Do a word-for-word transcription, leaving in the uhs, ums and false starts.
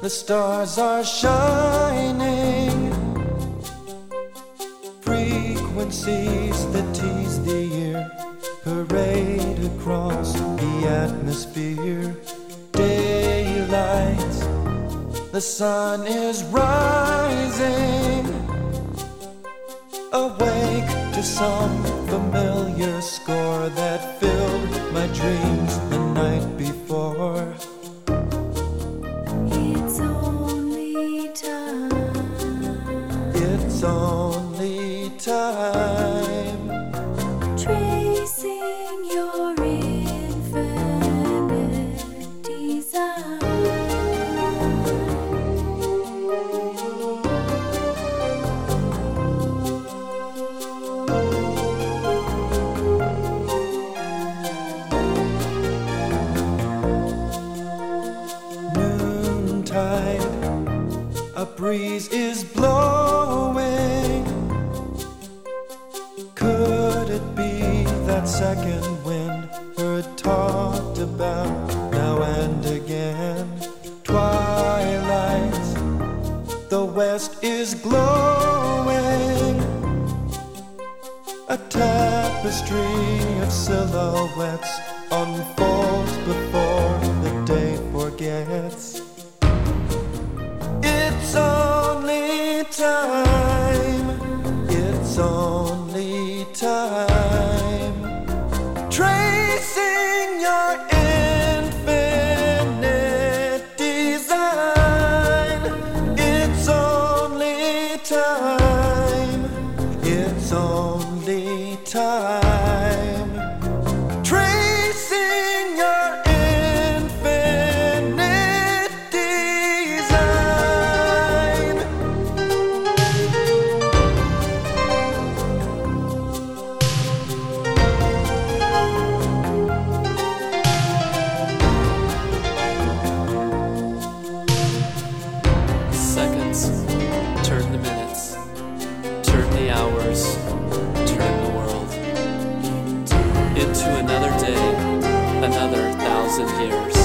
The stars are shining, frequencies that tease the ear parade across the atmosphere. Daylight, the sun is rising, awake to some familiar score that filled my dreams the night before. It's only time. It's only time. Tracing your infinite design. Noontide, a breeze is blowing. Could it be that second wind heard talked about now and again? Twilight, the west is glowing, a tapestry of silhouettes unfolds before the day forgets. It's only time, it's only time. Tracing your infinite design. It's only time, it's only time. Tracing your infinite design. Seconds, turn the minutes, turn the hours, turn the world into another day, another thousand years.